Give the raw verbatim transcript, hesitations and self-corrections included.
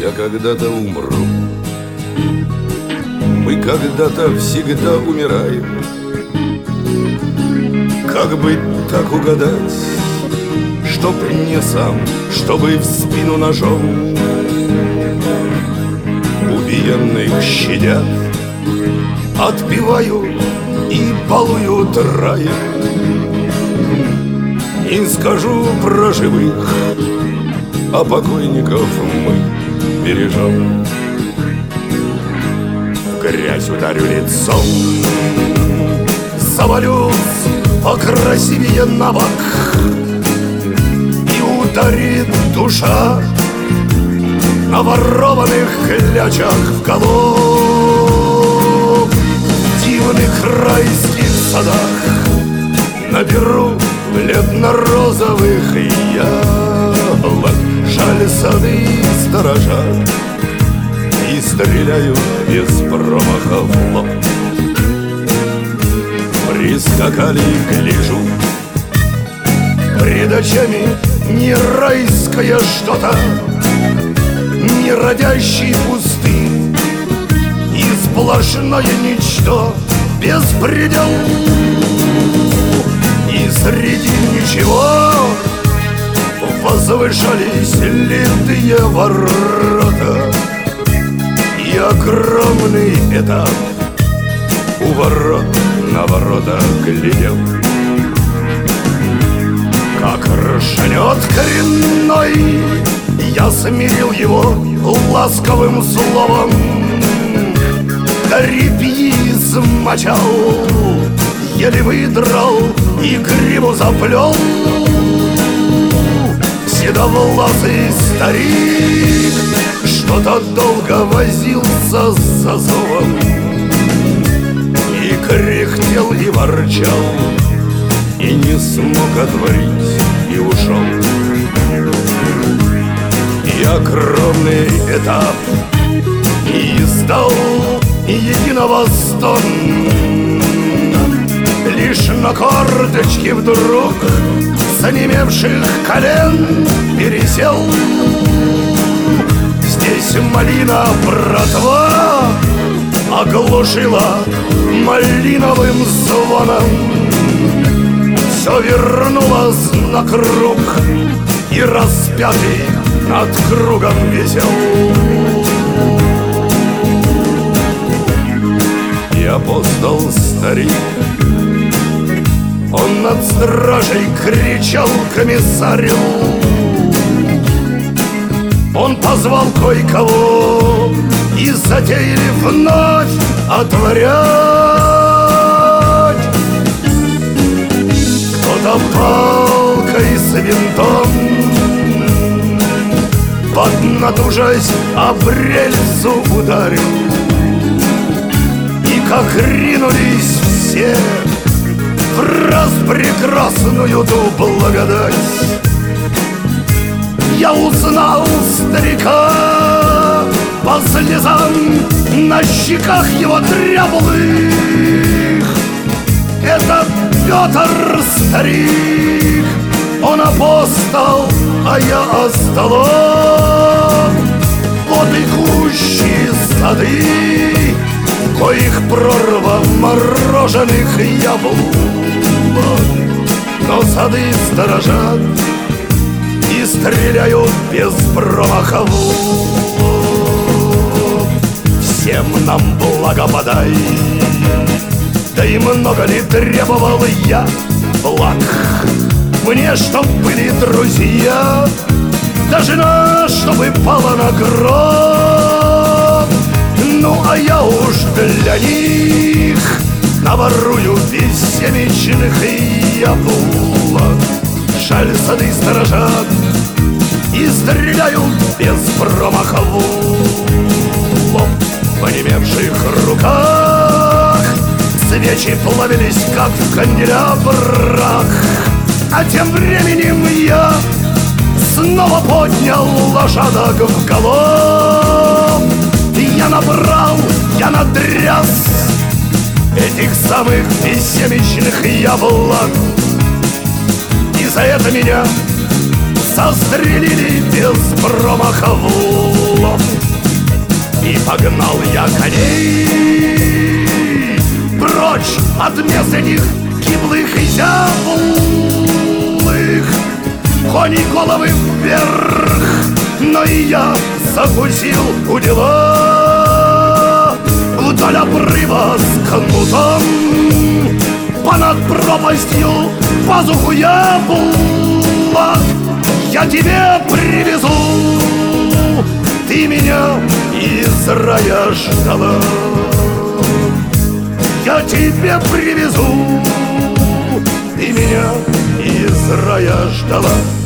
я когда-то умру. Мы когда-то всегда умираем. Как бы так угадать, чтоб не сам, чтобы в спину ножом убиенных щадят, отпевают и балуют раем. Не скажу про живых, а покойников мы бережем. В грязь ударю лицом, завалюсь покрасивее на бок, и ударит душа на ворованных клячах в голов. В дивных райских садах наберу бледно-розовых яблок. Жаль, сады сторожат и стреляют без промаха в лоб. Прискакали, гляжу, пред очами не райское что-то, не родящий пустынь, и сплошное ничто, беспредел. И среди ничего возвышались литые ворота и огромный этап. У ворот на ворота глядел, как ржанет коренной. Я смирил его ласковым словом, репьи смочал, еле выдрал и гриву заплел. Седовласый старик что-то долго возился с зазовом, и кряхтел и ворчал, и не смог отворить, и ушел. И огромный этап и издал единого стон. Лишь на корточке вдруг с онемевших колен пересел. Здесь малина братва оглушила малиновым звоном. Все вернулось на круг, и распятый над кругом висел. И апостол старик, он над стражей кричал комиссарю. Он позвал кое-кого, и затеяли вновь отворять. Кто-то палкой с винтом, поднатужась, об рельсу ударил. И как ринулись все в раз прекрасную ту благодать, я узнал старика по слезам на щеках его дряблых. Это Петр старик, он апостол, а я остолоп. Вот и кущи сады, в коих прорва мороженых яблок. Но сады сторожат и стреляют без промаха. Всем нам благо подай, да и много ли требовал я благ. Мне, чтоб были друзья, да жена, чтобы пала на гроб. Ну, а я уж для них наворую бессемечных яблок. Жаль, сады сторожат и стреляют без промаха в лоб. В онемевших руках свечи плавились, как в канделябрах. А тем временем я снова поднял лошадок в галоп. Я набрал, я натряс этих самых бессемечных яблок. И за это меня застрелили без промаха в лоб. И погнал я коней прочь от мест этих гиблых и зяблых. Кони головы вверх, но и я закусил у дела. Вдаль обрыва с кнутом, понад пропастью пазуху яблок я тебе привезу. Ты меня из рая ждала, я тебе привезу. Ты меня из рая ждала.